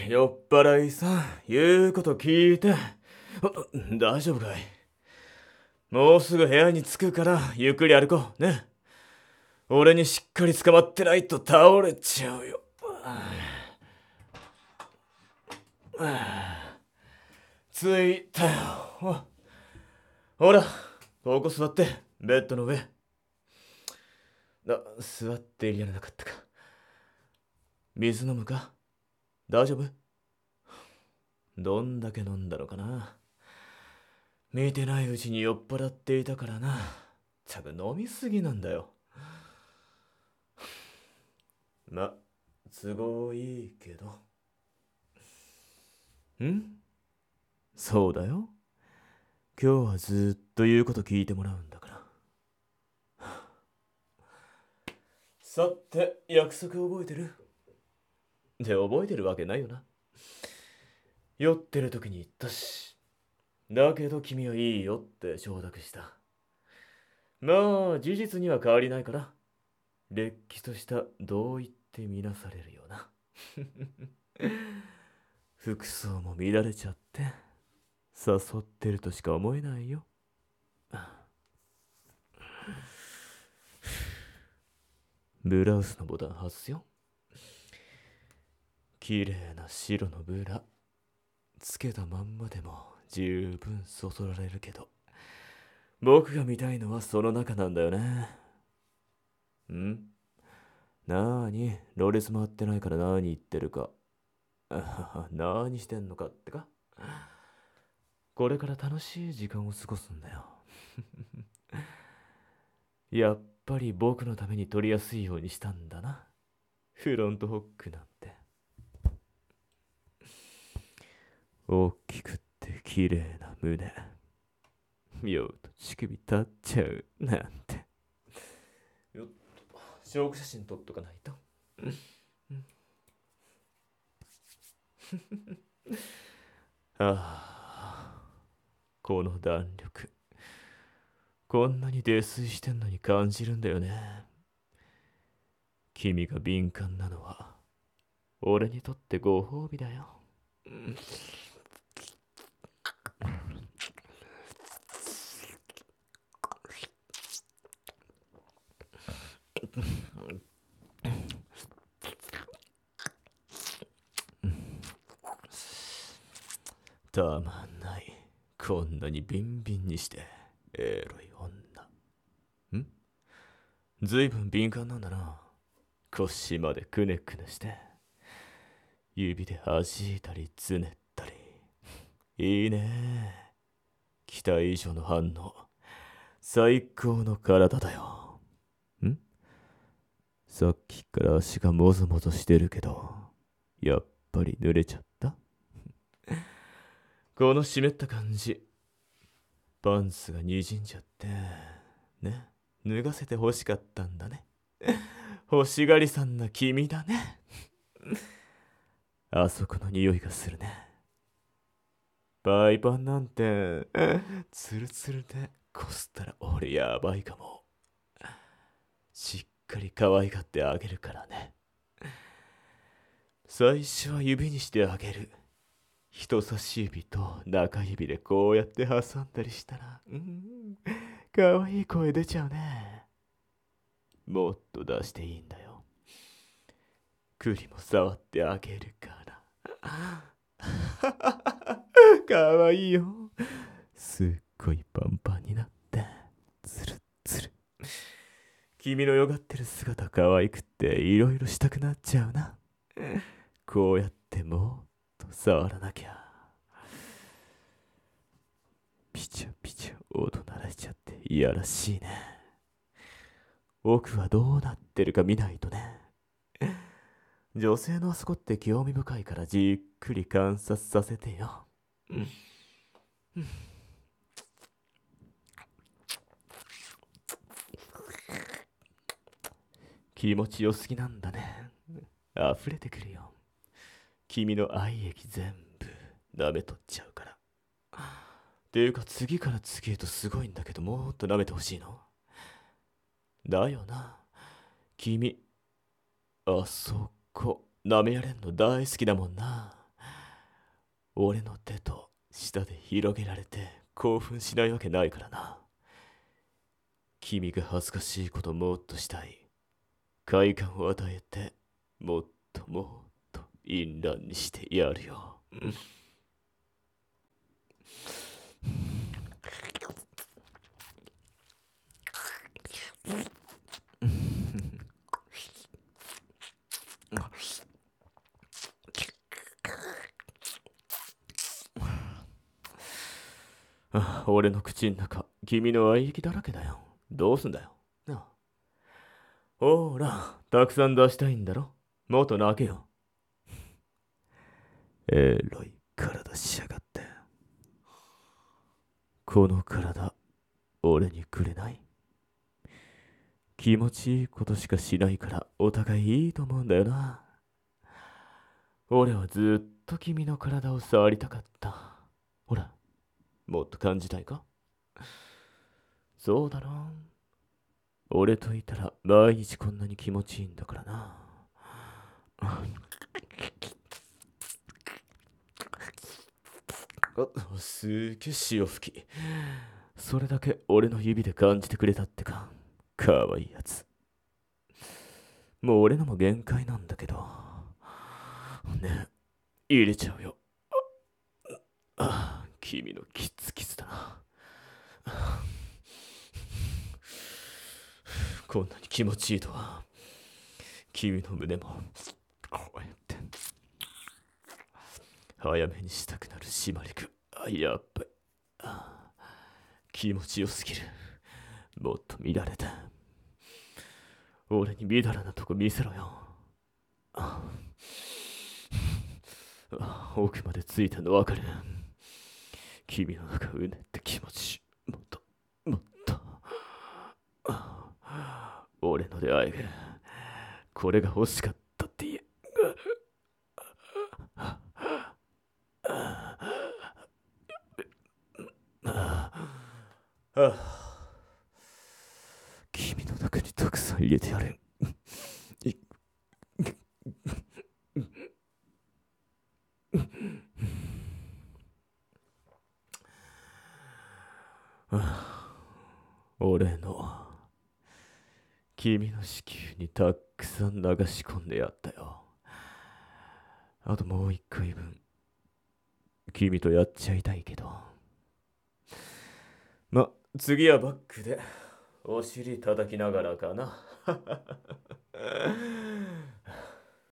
酔っ払いさん、言うこと聞いて。大丈夫かい？もうすぐ部屋に着くからゆっくり歩こうね。俺にしっかり捕まってないと倒れちゃうよ。着いたよ。ほら、ここ座って、ベッドの上。座っていられなかったか。水飲むか？大丈夫？どんだけ飲んだのかな。見てないうちに酔っ払っていたからな。ったく飲みすぎなんだよ。都合いいけど。そうだよ。今日はずっと言うこと聞いてもらうんだから。さて、約束覚えてる？で、覚えてるわけないよな。酔ってる時に言ったし。だけど君はいいよって承諾した。まあ、事実には変わりないから、れっきとした同意ってみなされるよな。服装も乱れちゃって、誘ってるとしか思えないよ。ブラウスのボタン外すよ。綺麗な白のブラ。つけたまんまでも十分そそられるけど、僕が見たいのはその中なんだよね。なーに、ロレス回ってないから何言ってるか。何してんのかってか。これから楽しい時間を過ごすんだよ。やっぱり僕のために撮りやすいようにしたんだな。フロントホックなんて。大きくって綺麗な胸。酔うと乳首立っちゃうなんて。よっと、証拠写真撮っとかないと。この弾力。こんなに泥酔してんのに感じるんだよね。君が敏感なのは、俺にとってご褒美だよ。たまんない。こんなにビンビンにして、エロい女。ずいぶん敏感なんだな。腰までくねくねして、指で弾いたりつねったり。いいね。期待以上の反応。最高の体だよ。さっきから足がもぞもぞしてるけど、やっぱり濡れちゃった？この湿った感じ。パンツが滲んじゃって、ね。脱がせて欲しかったんだね。欲しがりさんな君だね。あそこの匂いがするね。パイパンなんて、ツルツルでこすったら俺やばいかも。しっかり可愛がってあげるからね。最初は指にしてあげる。人差し指と中指でこうやって挟んだりしたら、可愛い声出ちゃうね。もっと出していいんだよ。栗も触ってあげるから。可愛いよ。すっごいパンパンになって、つるつる。君のよがってる姿可愛くっていろいろしたくなっちゃうな。こうやってもっと触らなきゃ。ピチャピチャ音鳴らしちゃっていやらしいね。奥はどうなってるか見ないとね。女性のあそこって興味深いからじっくり観察させてよ。気持ちよすぎなんだね。溢れてくるよ。君の愛液全部舐めとっちゃうから。ていうか次から次へとすごいんだけど、もっと舐めてほしいの。だよな。君、あそこ、舐められんの大好きだもんな。 俺の手と舌で広げられて興奮しないわけないからな。君が恥ずかしいこともっとしたい。快感を与えて、もっともっと淫乱にしてやるよ。俺の口の中、君の愛液だらけだよ。どうすんだよ。なあ。ほら、たくさん出したいんだろ。もっと泣けよ。エロい体しやがって。この体、俺にくれない？気持ちいいことしかしないからお互いいいと思うんだよな。俺はずっと君の体を触りたかった。ほら、もっと感じたいか？そうだろ。俺といたら毎日こんなに気持ちいいんだからな。すげえ潮吹き。それだけ俺の指で感じてくれたってか。かわいいやつ。もう俺のも限界なんだけど。ねえ、入れちゃうよ。君のキツキツだな。こんなに気持ちいいとは。君の胸も、こうやって、早めにしたくなる締まりく。やっぱり、気持ちよすぎる。もっと乱れて。俺にみだらなとこ見せろよ。奥までついたのわかる。君の中うねって気持ちいい。もっと、もっと。俺の出会いが、これが欲しかったって言え。君の中にたくさん入れてやれ。俺の君の子宮にたくさん流し込んでやったよ。あともう一回分、君とやっちゃいたいけど。次はバックでお尻叩きながらかな。